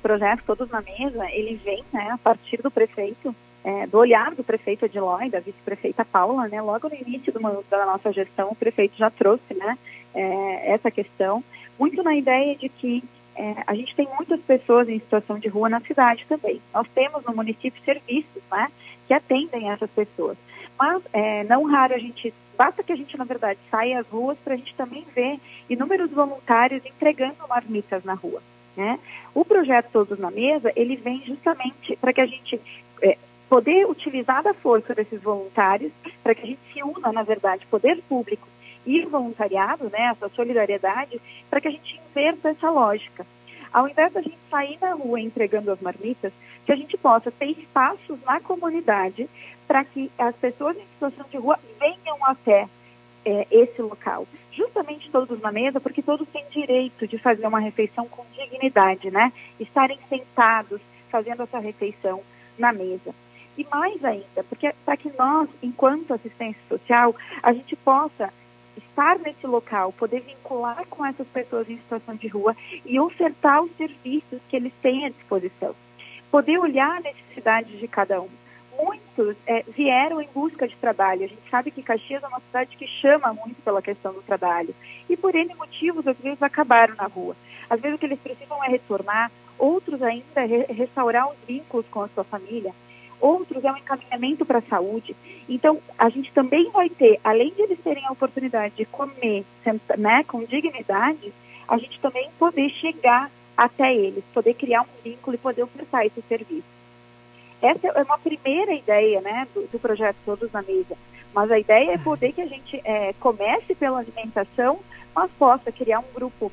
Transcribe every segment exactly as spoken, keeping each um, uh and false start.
projeto Todos na Mesa, ele vem, né, a partir do prefeito, é, do olhar do prefeito Edilói, da vice-prefeita Paula, né, logo no início do, da nossa gestão, o prefeito já trouxe, né, é, essa questão, muito na ideia de que é, a gente tem muitas pessoas em situação de rua na cidade também. Nós temos no município serviços, né, que atendem essas pessoas. Mas é, não raro a gente, basta que a gente, na verdade, saia às ruas para a gente também ver inúmeros voluntários entregando marmitas na rua, né? O projeto Todos na Mesa, ele vem justamente para que a gente é, poder utilizar da força desses voluntários, para que a gente se una, na verdade, poder público e voluntariado, né, essa solidariedade, para que a gente inverta essa lógica. Ao invés da gente sair na rua entregando as marmitas, que a gente possa ter espaços na comunidade para que as pessoas em situação de rua venham até é, esse local. Justamente todos na mesa, porque todos têm direito de fazer uma refeição com dignidade, né? Estarem sentados, fazendo essa refeição na mesa. E mais ainda, porque para que nós, enquanto assistência social, a gente possa estar nesse local, poder vincular com essas pessoas em situação de rua e ofertar os serviços que eles têm à disposição. Poder olhar a necessidade de cada um. Muitos é, vieram em busca de trabalho. A gente sabe que Caxias é uma cidade que chama muito pela questão do trabalho. E por N motivos, às vezes, acabaram na rua. Às vezes o que eles precisam é retornar, outros ainda re restaurar os vínculos com a sua família. Outros é um encaminhamento para a saúde. Então, a gente também vai ter, além de eles terem a oportunidade de comer, né, com dignidade, a gente também poder chegar até eles, poder criar um vínculo e poder ofertar esse serviço. Essa é uma primeira ideia, né, do, do projeto Todos na Mesa. Mas a ideia é poder que a gente é, comece pela alimentação, mas possa criar um grupo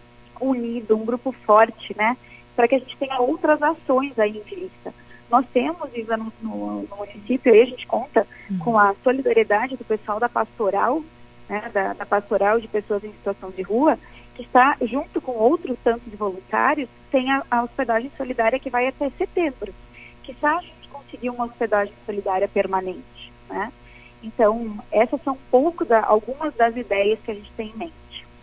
unido, um grupo forte, né, para que a gente tenha outras ações aí em vista. Nós temos, Isa, no, no, no município, aí a gente conta uhum. com a solidariedade do pessoal da pastoral, né, da, da pastoral de pessoas em situação de rua, que está, junto com outros tantos voluntários, tem a, a hospedagem solidária que vai até setembro. Quizá a gente conseguir uma hospedagem solidária permanente, né? Então, essas são um pouco da, algumas das ideias que a gente tem em mente.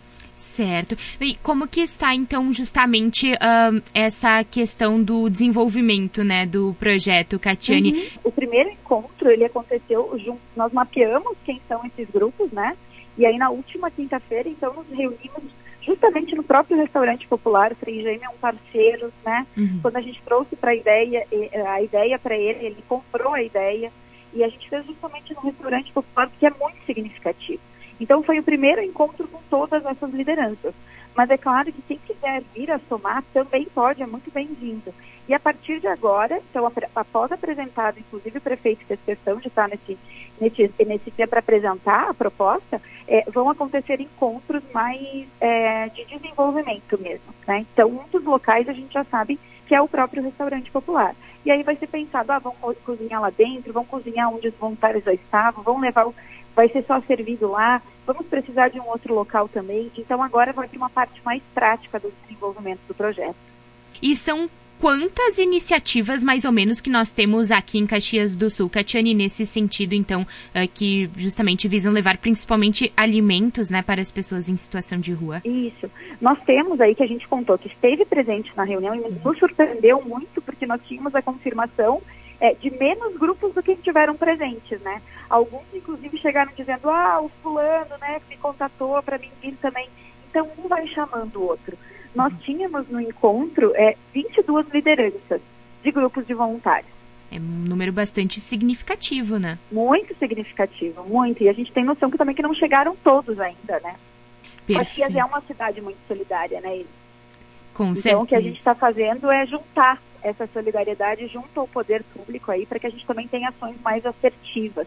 Certo. E como que está, então, justamente uh, essa questão do desenvolvimento, né, do projeto, Catiane? Uhum. O primeiro encontro, ele aconteceu, junto, nós mapeamos quem são esses grupos, né? E aí, na última quinta-feira, então, nos reunimos justamente no próprio restaurante popular. O Frei Jaime é um parceiro, né? Uhum. Quando a gente trouxe para a ideia, a ideia para ele, ele comprou a ideia, e a gente fez justamente no restaurante popular, que é muito significativo. Então, foi o primeiro encontro com todas essas lideranças. Mas é claro que quem quiser vir a somar também pode, é muito bem-vindo. E a partir de agora, então, após apresentado, inclusive o prefeito fez questão de estar nesse, nesse, nesse dia para apresentar a proposta, é, vão acontecer encontros mais é, de desenvolvimento mesmo, né? Então, um dos locais a gente já sabe que é o próprio restaurante popular. E aí vai ser pensado, ah, vão cozinhar lá dentro, vão cozinhar onde os voluntários já estavam, vão levar o... vai ser só servido lá, vamos precisar de um outro local também. Então agora vai ter uma parte mais prática do desenvolvimento do projeto. E são quantas iniciativas, mais ou menos, que nós temos aqui em Caxias do Sul, Catiane, nesse sentido, então, que justamente visam levar principalmente alimentos, né, para as pessoas em situação de rua? Isso. Nós temos aí, que a gente contou, que esteve presente na reunião e nos surpreendeu muito, porque nós tínhamos a confirmação É, de menos grupos do que estiveram presentes, né? Alguns, inclusive, chegaram dizendo, ah, o fulano, né, me contatou para mim vir também. Então, um vai chamando o outro. Nós tínhamos no encontro é, vinte e duas lideranças de grupos de voluntários. É um número bastante significativo, né? Muito significativo, muito. E a gente tem noção que também que não chegaram todos ainda, né? Caxias é uma cidade muito solidária, né? Com então, certeza. O que a gente está fazendo é juntar essa solidariedade junto ao poder público aí, para que a gente também tenha ações mais assertivas.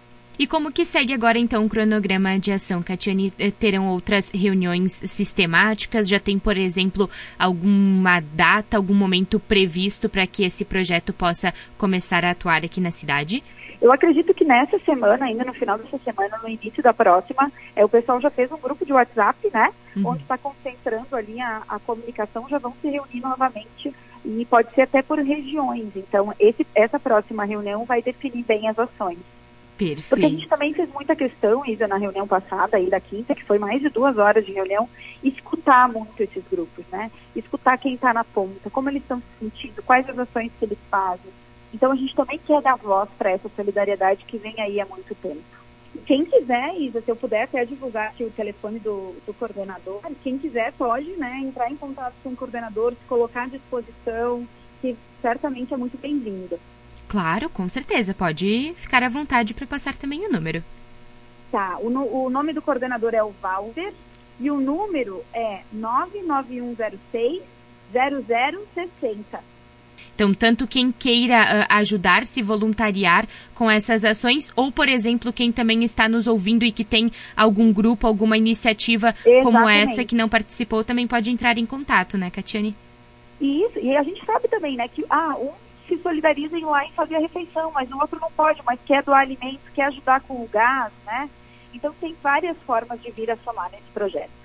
E como que segue agora, então, o cronograma de ação, Catiane? Terão outras reuniões sistemáticas? Já tem, por exemplo, alguma data, algum momento previsto para que esse projeto possa começar a atuar aqui na cidade? Eu acredito que nessa semana, ainda no final dessa semana, no início da próxima, é, o pessoal já fez um grupo de WhatsApp, né? Uhum. Onde está concentrando ali a, a comunicação, já vão se reunir novamente e pode ser até por regiões. Então, esse, essa próxima reunião vai definir bem as ações. Perfeito. Porque a gente também fez muita questão, Isa, na reunião passada, aí da quinta, que foi mais de duas horas de reunião, escutar muito esses grupos, né? Escutar quem está na ponta, como eles estão se sentindo, quais as ações que eles fazem. Então a gente também quer dar voz para essa solidariedade que vem aí há muito tempo. E quem quiser, Isa, se eu puder até divulgar aqui o telefone do, do coordenador, quem quiser pode, né, entrar em contato com o coordenador, se colocar à disposição, que certamente é muito bem-vindo. Claro, com certeza. Pode ficar à vontade para passar também o número. Tá, o, o nome do coordenador é o Walter e o número é nove nove um zero seis zero zero seis zero. Então, tanto quem queira uh, ajudar, se voluntariar com essas ações, ou, por exemplo, quem também está nos ouvindo e que tem algum grupo, alguma iniciativa Exatamente. Como essa que não participou, também pode entrar em contato, né, Catiane? Isso, e a gente sabe também, né, que ah, um se solidariza em ir lá e fazer a refeição, mas o outro não pode, mas quer doar alimentos, quer ajudar com o gás, né? Então tem várias formas de vir a somar nesse projeto.